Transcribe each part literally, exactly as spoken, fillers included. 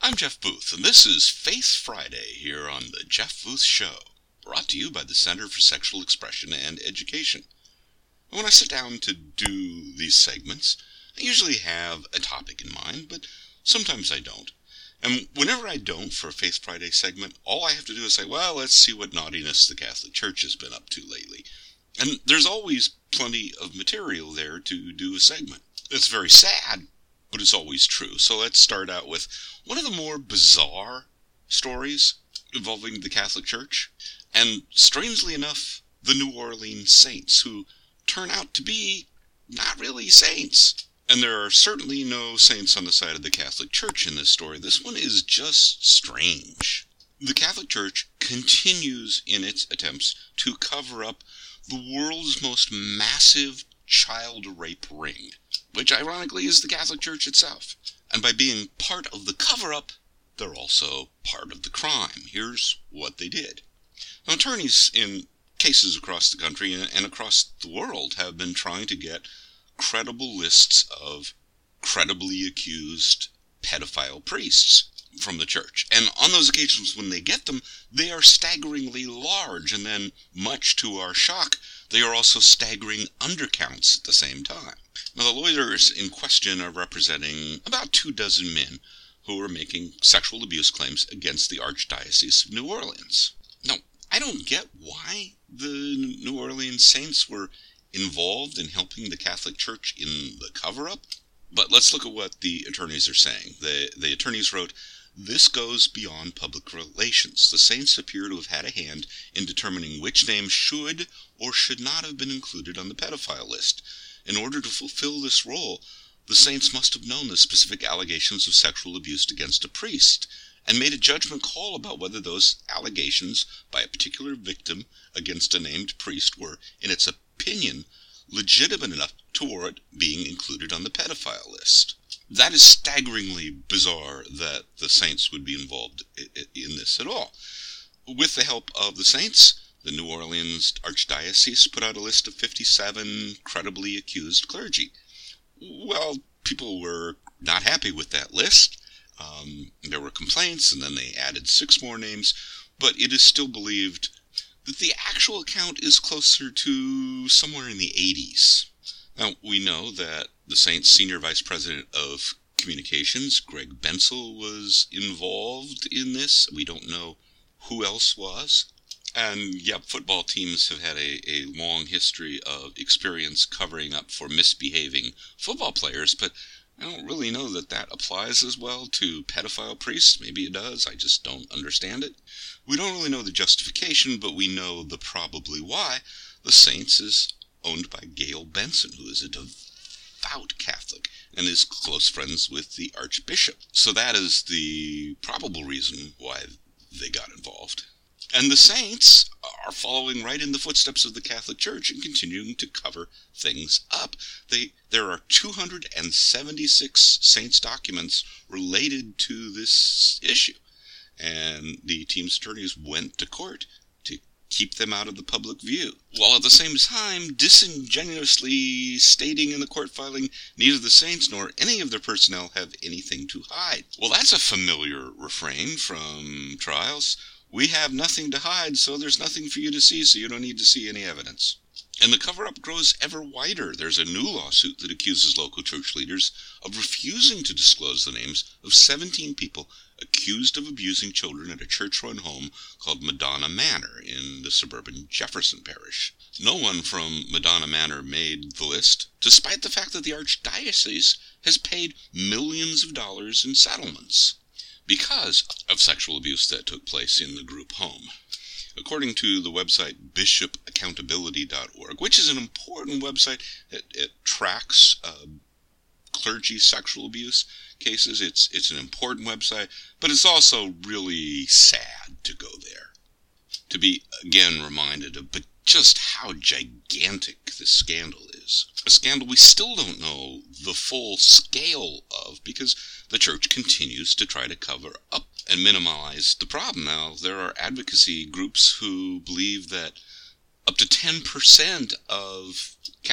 I'm Jeff Booth, and this is Faith Friday here on the Jeff Booth Show, brought to you by the Center for Sexual Expression and Education. When I sit down to do these segments, I usually have a topic in mind, but sometimes I don't. And whenever I don't for a Faith Friday segment, all I have to do is say, well, let's see what naughtiness the Catholic Church has been up to lately. And there's always plenty of material there to do a segment. It's very sad, but it's always true. So let's start out with one of the more bizarre stories involving the Catholic Church, and strangely enough, the New Orleans Saints, who turn out to be not really saints. And there are certainly no saints on the side of the Catholic Church in this story. This one is just strange. The Catholic Church continues in its attempts to cover up the world's most massive child rape ring, which ironically is the Catholic Church itself. And by being part of the cover-up, they're also part of the crime. Here's what they did. Now, attorneys in cases across the country and across the world have been trying to get credible lists of credibly accused pedophile priests from the church. And on those occasions when they get them, they are staggeringly large, and then, much to our shock, they are also staggering undercounts at the same time. Now, the lawyers in question are representing about two dozen men who are making sexual abuse claims against the Archdiocese of New Orleans. Now, I don't get why the New Orleans Saints were involved in helping the Catholic Church in the cover-up, but let's look at what the attorneys are saying. The, the attorneys wrote, "This goes beyond public relations. The saints appear to have had a hand in determining which names should or should not have been included on the pedophile list. In order to fulfill this role, the saints must have known the specific allegations of sexual abuse against a priest, and made a judgment call about whether those allegations by a particular victim against a named priest were, in its opinion, legitimate enough to warrant being included on the pedophile list." That is staggeringly bizarre that the saints would be involved in this at all. With the help of the saints, the New Orleans Archdiocese put out a list of fifty-seven credibly accused clergy. Well, people were not happy with that list. Um, there were complaints, and then they added six more names, but it is still believed that the actual count is closer to somewhere in the eighties. Now, we know that the Saints' Senior Vice President of Communications, Greg Bensel, was involved in this. We don't know who else was. And, yep, football teams have had a, a long history of experience covering up for misbehaving football players, but I don't really know that that applies as well to pedophile priests. Maybe it does. I just don't understand it. We don't really know the justification, but we know the probably why. The Saints is owned by Gail Benson, who is a devout Catholic and is close friends with the Archbishop. So that is the probable reason why they got involved. And the Saints are following right in the footsteps of the Catholic Church and continuing to cover things up. They, there are two hundred seventy-six Saints documents related to this issue, and the team's attorneys went to court to keep them out of the public view, while at the same time disingenuously stating in the court filing neither the saints nor any of their personnel have anything to hide. Well, that's a familiar refrain from trials. We have nothing to hide, so there's nothing for you to see, so you don't need to see any evidence. And the cover-up grows ever wider. There's a new lawsuit that accuses local church leaders of refusing to disclose the names of seventeen people accused of abusing children at a church-run home called Madonna Manor in the suburban Jefferson Parish. No one from Madonna Manor made the list, despite the fact that the Archdiocese has paid millions of dollars in settlements because of sexual abuse that took place in the group home. According to the website bishop accountability dot org, which is an important website, it, it tracks uh, clergy sexual abuse cases. It's it's an important website, but it's also really sad to go there, to be again reminded of but just how gigantic this scandal is. A scandal we still don't know the full scale of because the church continues to try to cover up and minimize the problem. Now, there are advocacy groups who believe that up to ten percent of Catholic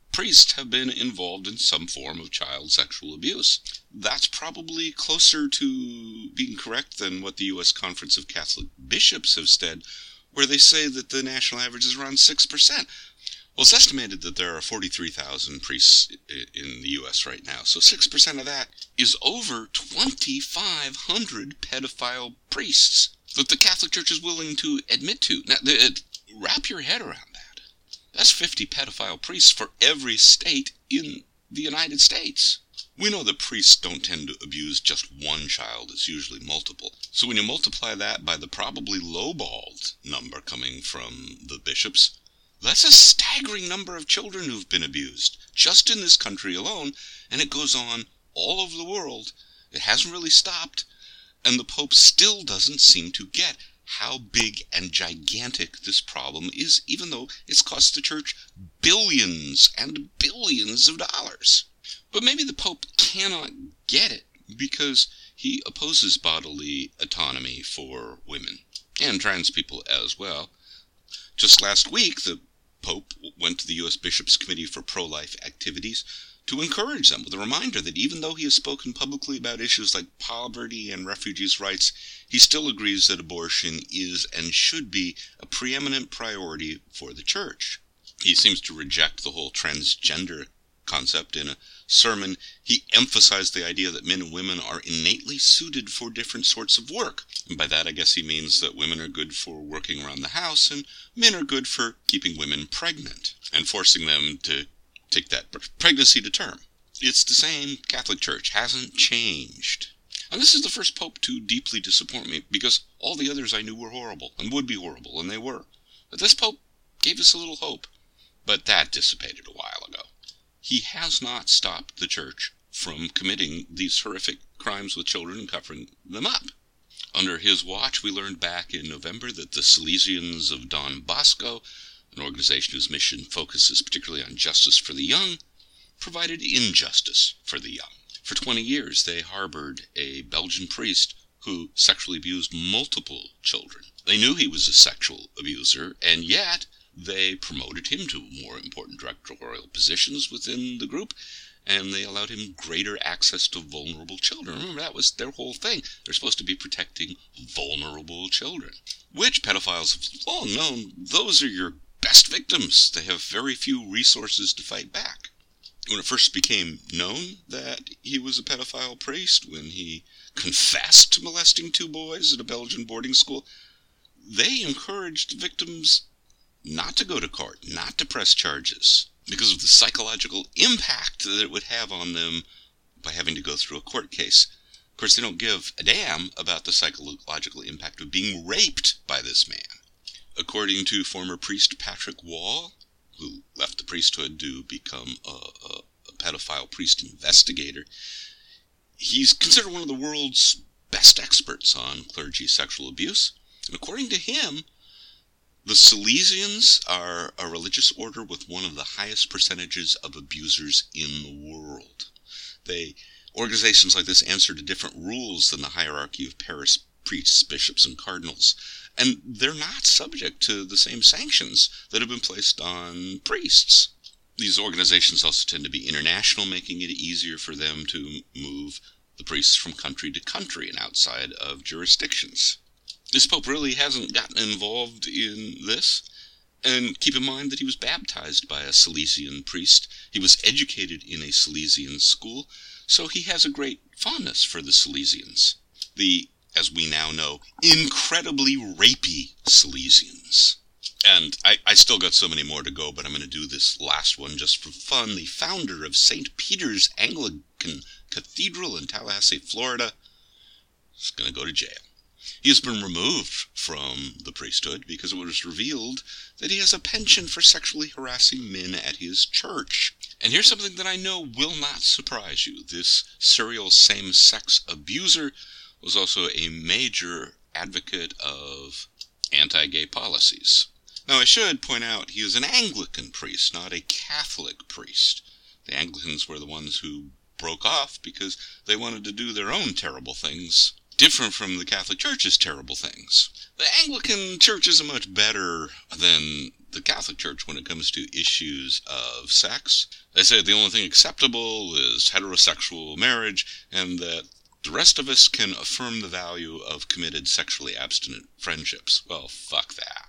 priests have been involved in some form of child sexual abuse. That's probably closer to being correct than what the U S Conference of Catholic Bishops have said, where they say that the national average is around six percent. Well, it's estimated that there are forty-three thousand priests in the U S right now, so six percent of that is over twenty-five hundred pedophile priests that the Catholic Church is willing to admit to. Now, wrap your head around that. That's fifty pedophile priests for every state in the United States. We know that priests don't tend to abuse just one child, it's usually multiple. So when you multiply that by the probably lowballed number coming from the bishops, that's a staggering number of children who've been abused, just in this country alone, and it goes on all over the world. It hasn't really stopped, and the Pope still doesn't seem to get how big and gigantic this problem is, even though it's cost the Church billions and billions of dollars. But maybe the Pope cannot get it because he opposes bodily autonomy for women, and trans people as well. Just last week, the Pope went to the U S Bishops' Committee for Pro-Life Activities to encourage them with a reminder that even though he has spoken publicly about issues like poverty and refugees' rights, he still agrees that abortion is and should be a preeminent priority for the Church. He seems to reject the whole transgender concept. In a sermon, he emphasized the idea that men and women are innately suited for different sorts of work. And by that, I guess he means that women are good for working around the house and men are good for keeping women pregnant and forcing them to take that pregnancy to term. It's the same. Catholic Church hasn't changed. And this is the first pope to deeply disappoint me, because all the others I knew were horrible and would be horrible, and they were. But this pope gave us a little hope, but that dissipated a while ago. He has not stopped the Church from committing these horrific crimes with children and covering them up. Under his watch, we learned back in November that the Salesians of Don Bosco, an organization whose mission focuses particularly on justice for the young, provided injustice for the young. For twenty years, they harbored a Belgian priest who sexually abused multiple children. They knew he was a sexual abuser, and yet they promoted him to more important directorial positions within the group, and they allowed him greater access to vulnerable children. Remember, that was their whole thing. They're supposed to be protecting vulnerable children, which pedophiles have long known, those are your best victims. They have very few resources to fight back. When it first became known that he was a pedophile priest, when he confessed to molesting two boys at a Belgian boarding school, they encouraged victims not to go to court, not to press charges, because of the psychological impact that it would have on them by having to go through a court case. Of course, they don't give a damn about the psychological impact of being raped by this man. According to former priest Patrick Wall, who left the priesthood to become a, a, a pedophile priest investigator, he's considered one of the world's best experts on clergy sexual abuse. And according to him, the Salesians are a religious order with one of the highest percentages of abusers in the world. They, organizations like this answer to different rules than the hierarchy of parish priests, bishops, and cardinals, and they're not subject to the same sanctions that have been placed on priests. These organizations also tend to be international, making it easier for them to move the priests from country to country and outside of jurisdictions. This pope really hasn't gotten involved in this. And keep in mind that he was baptized by a Salesian priest. He was educated in a Salesian school, so he has a great fondness for the Salesians. The, as we now know, incredibly rapey Salesians. And I, I still got so many more to go, but I'm going to do this last one just for fun. The founder of Saint Peter's Anglican Cathedral in Tallahassee, Florida, is going to go to jail. He has been removed from the priesthood because it was revealed that he has a penchant for sexually harassing men at his church. And here's something that I know will not surprise you. This serial same-sex abuser was also a major advocate of anti-gay policies. Now, I should point out he is an Anglican priest, not a Catholic priest. The Anglicans were the ones who broke off because they wanted to do their own terrible things different from the Catholic Church's terrible things. The Anglican Church isn't much better than the Catholic Church when it comes to issues of sex. They say the only thing acceptable is heterosexual marriage, and that the rest of us can affirm the value of committed sexually abstinent friendships. Well, fuck that.